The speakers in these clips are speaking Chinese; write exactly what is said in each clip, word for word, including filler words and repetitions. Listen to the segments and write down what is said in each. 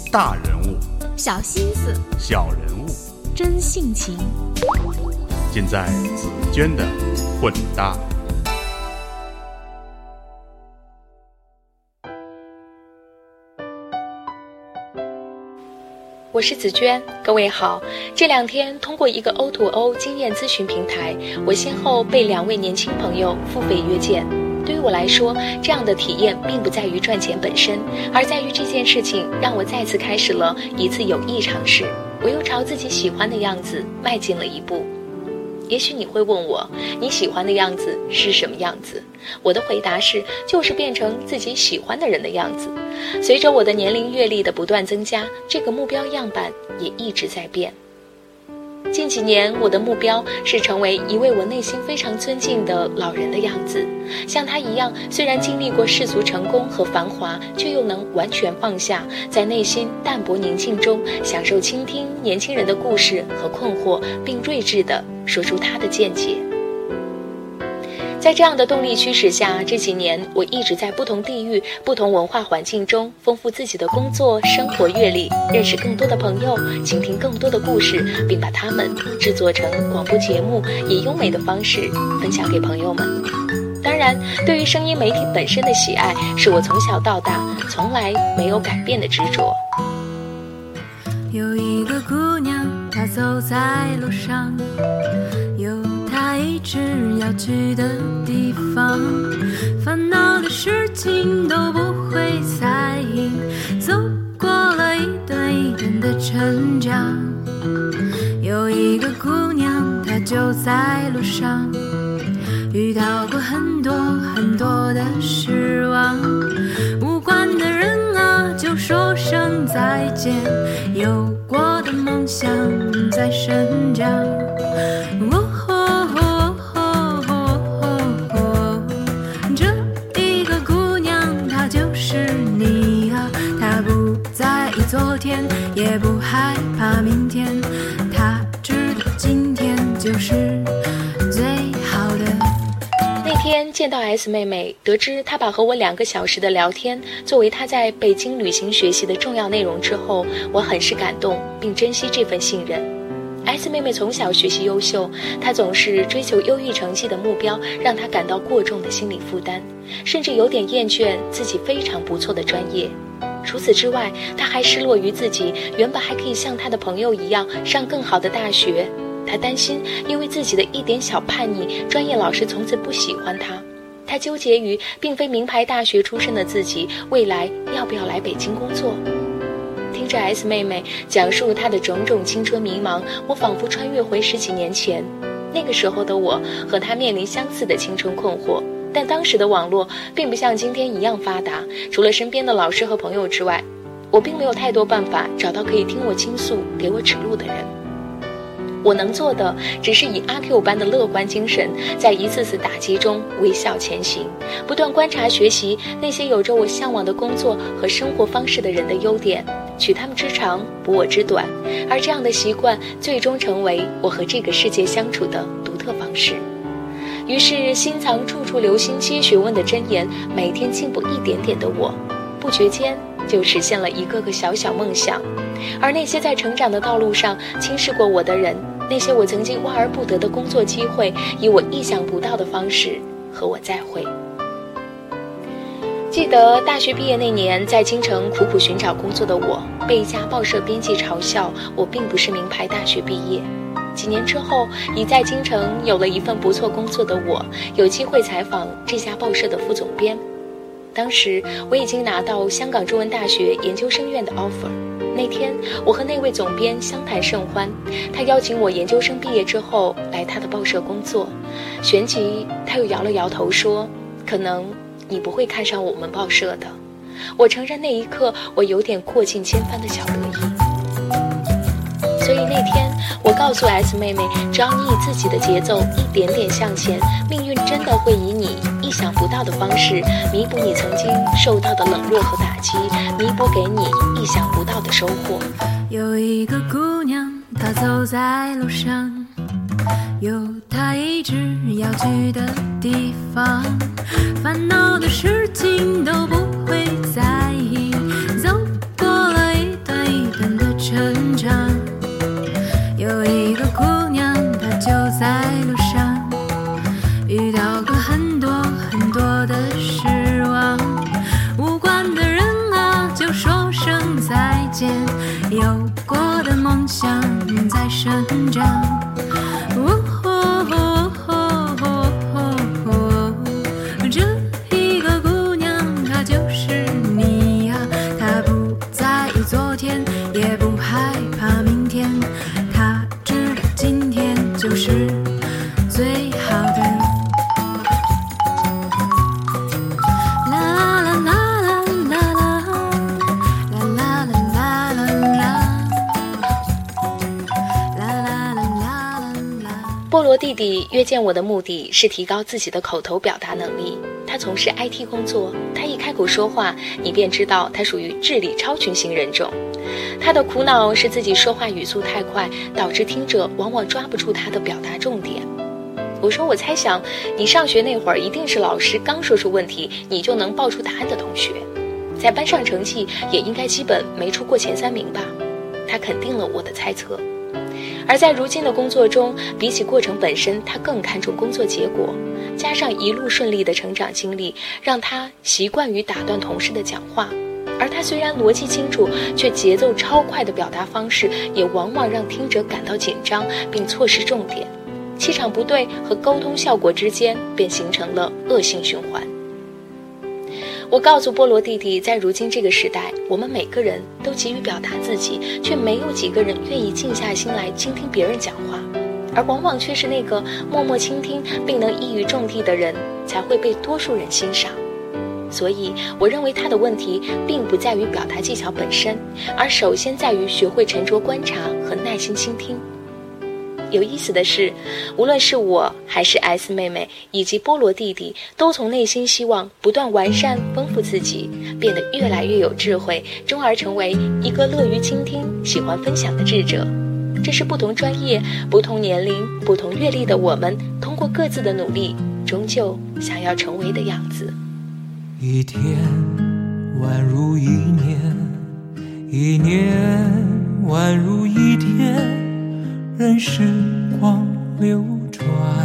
大人物， 小心思， 小人物， 真性情， 尽在紫娟的混搭。 我是紫娟，各位好。这两天通过一个 O to O 经验咨询平台，我先后被两位年轻朋友付费约见。对于我来说，这样的体验并不在于赚钱本身，而在于这件事情让我再次开始了一次有益尝试，我又朝自己喜欢的样子迈进了一步。也许你会问我，你喜欢的样子是什么样子？我的回答是，就是变成自己喜欢的人的样子。随着我的年龄阅历的不断增加，这个目标样板也一直在变。近几年，我的目标是成为一位我内心非常尊敬的老人的样子，像他一样，虽然经历过世俗成功和繁华，却又能完全放下，在内心淡泊宁静中享受倾听年轻人的故事和困惑，并睿智地说出他的见解。在这样的动力驱使下，这几年我一直在不同地域、不同文化环境中丰富自己的工作、生活阅历，认识更多的朋友，倾听更多的故事，并把它们制作成广播节目，以优美的方式分享给朋友们。当然，对于声音媒体本身的喜爱，是我从小到大从来没有改变的执着。 有一个姑娘，她走在路上，有她一直要去的地方，烦恼的事情都不会在意，走过了一段一段的成长。有一个姑娘，她就在路上，遇到过很多很多的失望，无关的人啊，就说声再见，有过的梦想在生长。哦哦哦哦哦，这一个姑娘，她就是你啊，她不在意昨天，也不害怕明天，她知道今天就是最好的。 那天见到 S 妹妹，得知她把和我两个小时的聊天作为她在北京旅行学习的重要内容之后，我很是感动，并珍惜这份信任。S 妹妹从小学习优秀，她总是追求优异成绩的目标，让她感到过重的心理负担，甚至有点厌倦自己非常不错的专业。除此之外，她还失落于自己原本还可以像她的朋友一样上更好的大学。他担心因为自己的一点小叛逆，专业老师从此不喜欢他。他纠结于并非名牌大学出身的自己未来要不要来北京工作。听着 S 妹妹讲述她的种种青春迷茫，我仿佛穿越回十几年前。那个时候的我和她面临相似的青春困惑，但当时的网络并不像今天一样发达，除了身边的老师和朋友之外，我并没有太多办法找到可以听我倾诉、给我指路的人。我能做的只是以阿 Q 般的乐观精神，在一次次打击中微笑前行，不断观察学习那些有着我向往的工作和生活方式的人的优点，取他们之长，补我之短，而这样的习惯最终成为我和这个世界相处的独特方式。于是心藏处处留心皆学问的箴言，每天进步一点点的我，不觉间就实现了一个个小小梦想。而那些在成长的道路上轻视过我的人，那些我曾经望而不得的工作机会，以我意想不到的方式和我再会。记得大学毕业那年，在京城苦苦寻找工作的我，被一家报社编辑嘲笑我并不是名牌大学毕业。几年之后，已在京城有了一份不错工作的我，有机会采访这家报社的副总编。当时我已经拿到香港中文大学研究生院的 offer。那天我和那位总编相谈甚欢，他邀请我研究生毕业之后来他的报社工作。旋即他又摇了摇头说，可能你不会看上我们报社的。我承认那一刻我有点过尽千帆的小得意。所以那天我告诉 S 妹妹，只要你以自己的节奏一点点向前，命运真的会以你意想不到的方式弥补你曾经受到的冷落和打击，弥补给你意想不到的收获。 有一个姑娘，她走在路上，有她一直要去的地方，烦恼的事情都不会在意，走过了一段想在生长。哦哦哦哦哦哦，这一个姑娘，她就是你呀。她不在意昨天，也不害怕明天，她知道今天就是最好的。 菠萝弟弟约见我的目的是提高自己的口头表达能力。他从事 I T 工作，他一开口说话，你便知道他属于智力超群型人种。他的苦恼是自己说话语速太快，导致听者往往抓不住他的表达重点。我说我猜想，你上学那会儿一定是老师刚说出问题，你就能报出答案的同学，在班上成绩也应该基本没出过前三名吧。他肯定了我的猜测。而在如今的工作中，比起过程本身，他更看重工作结果，加上一路顺利的成长经历，让他习惯于打断同事的讲话。而他虽然逻辑清楚，却节奏超快的表达方式，也往往让听者感到紧张，并错失重点。气场不对和沟通效果之间，便形成了恶性循环。我告诉菠萝弟弟，在如今这个时代，我们每个人都急于表达自己，却没有几个人愿意静下心来倾听别人讲话，而往往却是那个默默倾听并能一语中的的人，才会被多数人欣赏。所以我认为他的问题并不在于表达技巧本身，而首先在于学会沉着观察和耐心倾听。有意思的是，无论是我还是 S 妹妹以及菠萝弟弟，都从内心希望不断完善丰富自己，变得越来越有智慧，终而成为一个乐于倾听喜欢分享的智者。这是不同专业不同年龄不同阅历的我们通过各自的努力终究想要成为的样子。 一天宛如一年，一年宛如一天，任时光流转，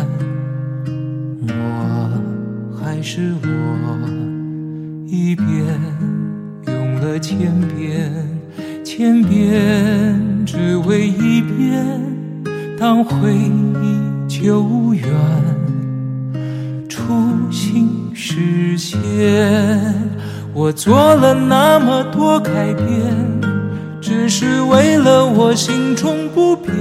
我还是我，一遍用了千遍，千遍只为一遍，当回忆久远，初心实现。我做了那么多改变，只是为了我心中不变。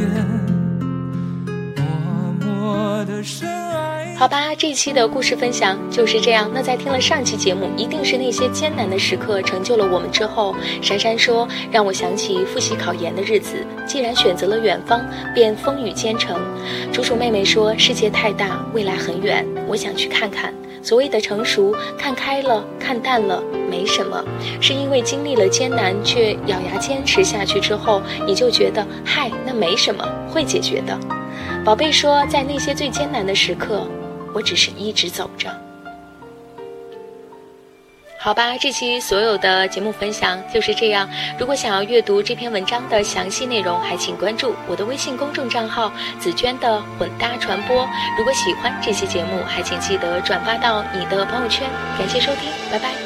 好吧，这一期的故事分享就是这样。那在听了上期节目一定是那些艰难的时刻成就了我们之后，珊珊说让我想起复习考研的日子，既然选择了远方，便风雨兼程。楚楚妹妹说世界太大，未来很远，我想去看看。所谓的成熟，看开了看淡了没什么，是因为经历了艰难却咬牙坚持下去之后，你就觉得嗨，那没什么，会解决的。宝贝说在那些最艰难的时刻，我只是一直走着。好吧，这期所有的节目分享就是这样。如果想要阅读这篇文章的详细内容，还请关注我的微信公众账号紫娟的混搭传播。如果喜欢这期节目，还请记得转发到你的朋友圈。感谢收听，拜拜。